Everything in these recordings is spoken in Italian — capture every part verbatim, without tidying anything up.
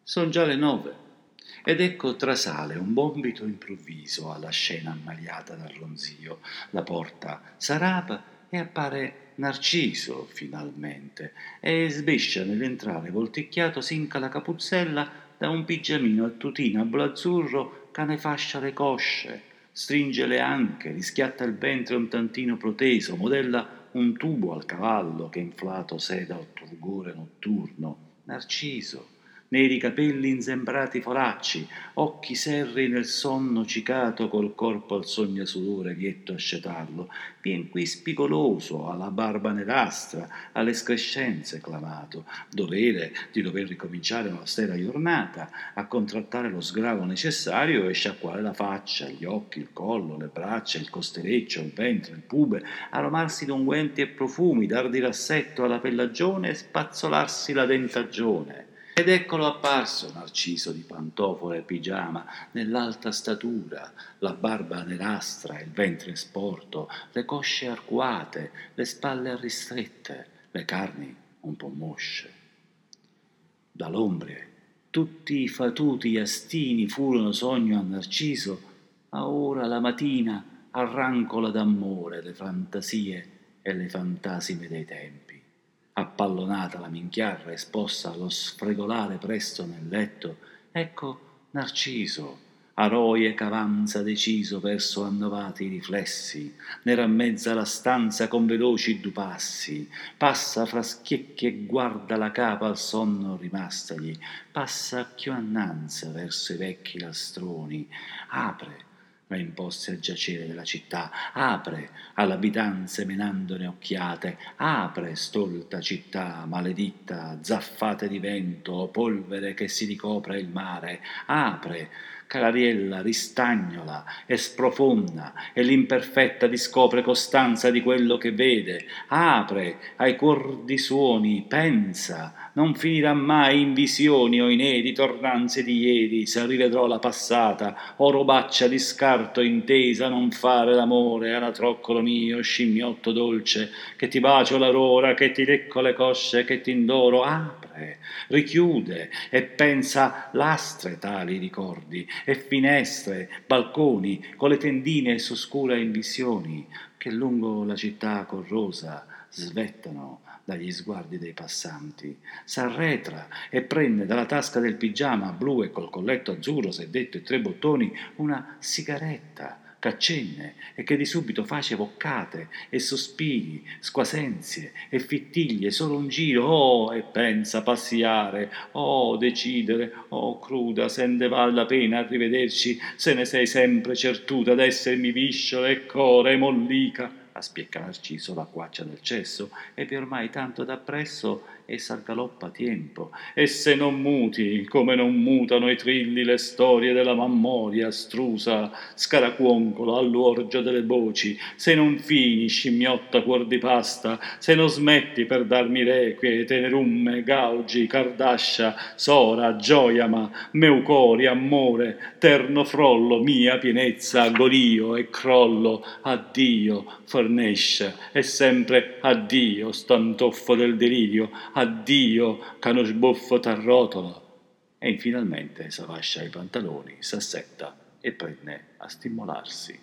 Son già le nove, ed ecco trasale un bombito improvviso alla scena ammaliata dal ronzio. La porta s'arapa e appare Narciso finalmente, e sbescia nell'entrare volticchiato sinca la capuzzella da un pigiamino a tutino a blu azzurro che ne fascia le cosce, stringe le anche, rischiatta il ventre un tantino proteso, modella un tubo al cavallo che inflato seda al turgore notturno. Narciso, neri capelli insembrati foracci, occhi serri nel sonno cicato, col corpo al sogno-sudore lietto a scetarlo, vien qui spigoloso, alla barba nerastra, alle screscenze clamato, dovere di dover ricominciare un'austera giornata, a contrattare lo sgravo necessario e sciacquare la faccia, gli occhi, il collo, le braccia, il costereccio, il ventre, il pube, aromarsi d'unguenti e profumi, dar di rassetto alla pellagione e spazzolarsi la dentagione. Ed eccolo apparso, Narciso di pantofole e pigiama, nell'alta statura, la barba nerastra, il ventre sporto, le cosce arcuate, le spalle ristrette, le carni un po' mosce. Dall'ombre tutti i fatuti astini furono sogno a Narciso, a ora la matina arrancola d'amore le fantasie e le fantasime dei tempi. Appallonata la minchiarra esposta allo sfregolare presto nel letto, ecco Narciso, a roie ch'avanza deciso verso annovati riflessi, ne rammezza la stanza con veloci du passi, passa fra schiecchi e guarda la capa al sonno rimastagli, passa più annanzi verso i vecchi lastroni, apre le imposte a giacere della città, apre all'abitanze menandone occhiate, apre stolta città, maleditta, zaffate di vento, polvere che si ricopre il mare, apre, Calariella ristagnola e sprofonda, e l'imperfetta discopre costanza di quello che vede, apre ai cordi suoni, pensa, non finirà mai in visioni o in edi tornanze di ieri, se rivedrò la passata, o robaccia di scarto intesa non fare l'amore, anatroccolo mio, scimmiotto dolce, che ti bacio l'aurora, che ti lecco le cosce, che ti indoro, apre, richiude e pensa lastre tali ricordi, e finestre, balconi, con le tendine s'oscura in visioni, che lungo la città corrosa svettano dagli sguardi dei passanti, s'arretra e prende dalla tasca del pigiama blu e col colletto azzurro sedetto e tre bottoni una sigaretta c'accenne e che di subito face boccate e sospiri, squasenzie e fittiglie, solo un giro, oh, e pensa passiare, oh, decidere, oh, cruda, se ne val la pena a rivederci, se ne sei sempre certuta d'essermi visciola e core e mollica, a spiecca Narciso la quaccia del cesso, e vi ormai tanto d'appresso e s'aggaloppa tiempo, e se non muti, come non mutano i trilli le storie della mammoria astrusa, scaracuoncolo all'orgia delle voci, se non fini, scimmiotta cuor di pasta, se non smetti per darmi requie, tenerumme, gaugi, cardascia, sora, gioiama, meu cori, amore, terno frollo, mia pienezza, gorio e crollo, addio, fornesce, e sempre addio, stantoffo del delirio, addio, cano sbuffo t'arrotola. E finalmente s'avascia i pantaloni, s'assetta e prende a stimolarsi.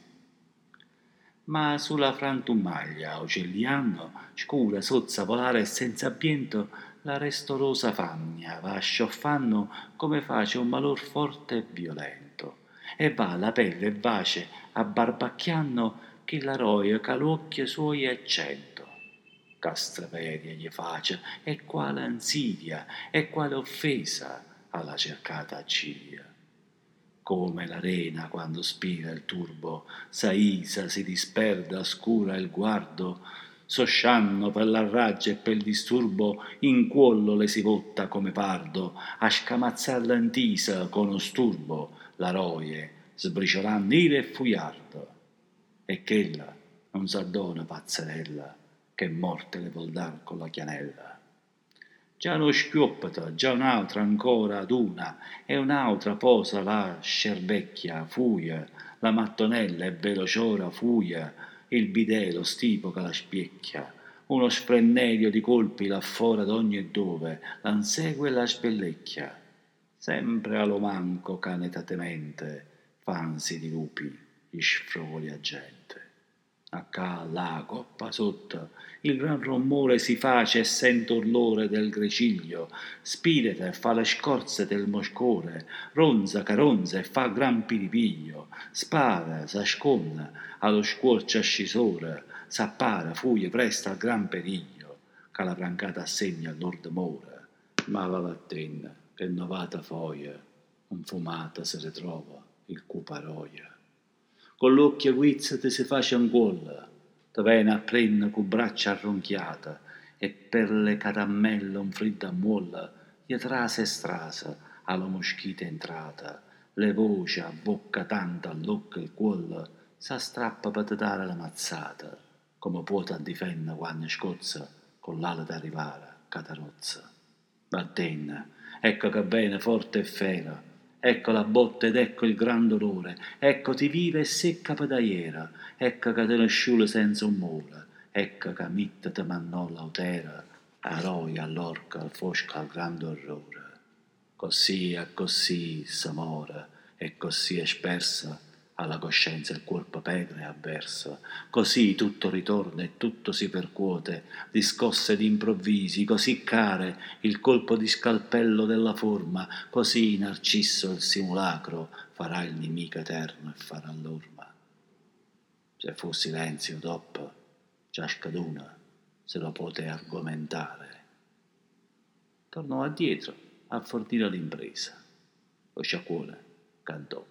Ma sulla frantumaglia uccelliano, scura, sozza, volare e senza abbiento, la restorosa fagna va scioffando come face un malor forte e violento, e va la pelle e vace abbarbacchiando che la roia ca l'occhio suoi è cento. Castraveria gli face, e quale ansidia, e quale offesa alla cercata Cilia. Come l'arena quando spira il turbo, s'aisa, si disperda, scura il guardo, soscianno per la raggia e per il disturbo, in cuollo le si votta come pardo, a scamazzar l'antisa con osturbo, la roie, sbriciolando ira e fuiardo. E ch'ella non s'addona pazzerella, che morte le vuol dar con la chianella. Già uno schioppato, già un'altra ancora ad una, e un'altra posa la scervecchia, fuia, la mattonella e velociora fuia, il bidè, lo stipo che la spiecchia, uno sfrennerio di colpi là fora d'ogni e dove, la insegue e la sbellecchia. sempre allo manco canetatamente fansi di lupi gli sfroli a gente. Accà, là, coppa sotto, il gran rumore si face e sento l'ore del greciglio, spirita e fa le scorze del moscore, ronza caronza e fa gran piripiglio, spara, s'asconda, allo squorcio ascisore, s'appara, fuie presto al gran periglio, che la brancata assegna all'ord mora, ma va vattene, che novata foia, infumata se ne trova il cuparoia. Con l'occhio guizzo ti si face un gol, ti viene a prendere cu braccia arronchiate e per le caramelle un freddo ammolla, gli trase e strasa alla moschita entrata, le voci a bocca tanta all'occhio il cuol, s'astrappa per ti dare la mazzata, come può ti difendere quando scozza con l'ala d'arrivare, catarozza. Vattene, ecco che bene forte e fera, ecco la botte ed ecco il gran dolore, ecco ti vive e secca pedaiera, ecco che te ne sciule senza un mura, ecco che mitta te mannò l'autera, a roia, all'orca, al fosco, al grande orrore. Così e così s'amora, e così è spersa alla coscienza il corpo pegre e avversa, così tutto ritorna e tutto si percuote, di scosse d'improvvisi, così care il colpo di scalpello della forma, così narcisso il simulacro farà il nemico eterno e farà l'orma. Se fu silenzio dopo, ciascaduna se lo poté argomentare. Tornò addietro a fornire l'impresa. Lo sciacquone cantò.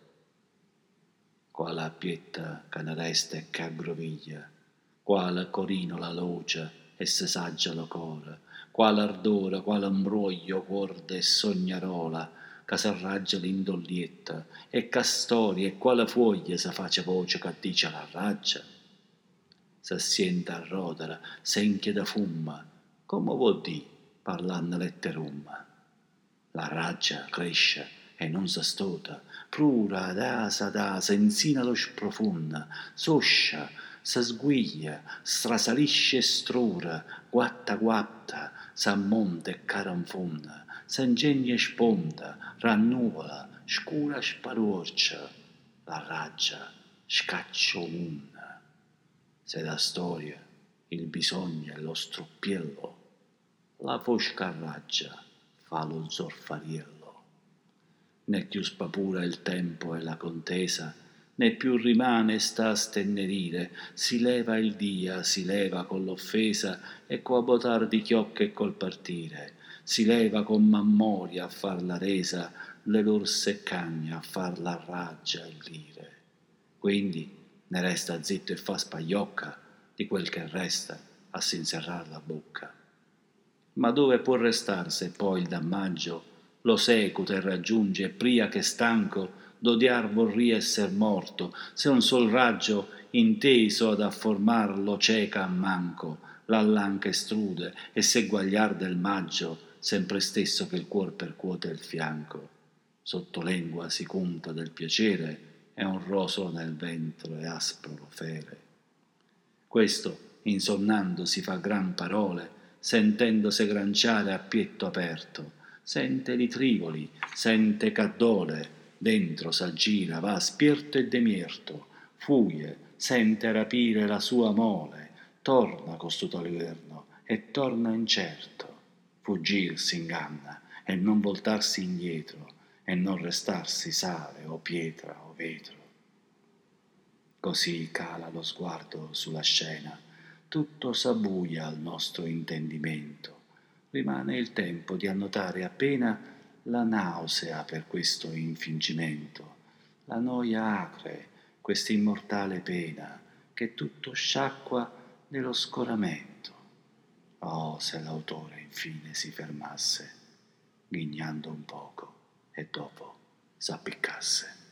Quale appietta che ne resta e che aggroviglia, quale corino la loce e se saggia lo core, quale ardore, quale imbroglio corde e sognarola, che s'arraggia l'indollietta, e che storia e quale foglia se face voce che dice la raggia. Se sienta a rodere, senchia da fumma, come vuol di parlando letterumma. La raggia cresce e non s'astota, prura d'asa d'asa, insina lo sprofunda, soscia, s'asguiglia, strasalisce e strura, guatta guatta, s'ammonta e caranfonda, s'ingegna e sponda, rannuvola, scura sparuorcia, la raggia scaccia ovunna. Se la storia, il bisogno e lo struppiello, la fosca raggia fa lo zorfariello. Né più spapura il tempo e la contesa, né più rimane sta a stennerire, si leva il dia, si leva con l'offesa e co botar di chiocche e col partire, si leva con mammoria a far la resa, le lor seccagne a far la raggia e l'ire. Quindi ne resta zitto e fa spagliocca di quel che resta a s'inserrar la bocca. Ma dove può restar se poi il dammaggio lo secuta e raggiunge, e pria che stanco d'odiar vorrì esser morto, se un sol raggio inteso ad afformarlo cieca a manco, l'allanca estrude, e se guagliar del maggio, sempre stesso che il cuor percuote il fianco, sotto lengua si cunta del piacere, e un rosolo nel ventre e aspro lo fere. Questo, insonnando, si fa gran parole, sentendose granciare a pietto aperto, sente li trivoli, sente caddole, dentro s'aggira, va spirto e demierto, fuie, sente rapire la sua mole, torna costuto l'inverno e torna incerto, fuggir s'inganna e non voltarsi indietro e non restarsi sale o pietra o vetro. Così cala lo sguardo sulla scena, tutto s'abbuia al nostro intendimento, rimane il tempo di annotare appena la nausea per questo infingimento, la noia acre, questa immortale pena, che tutto sciacqua nello scoramento. Oh, se l'autore infine si fermasse, ghignando un poco, e dopo s'appiccasse.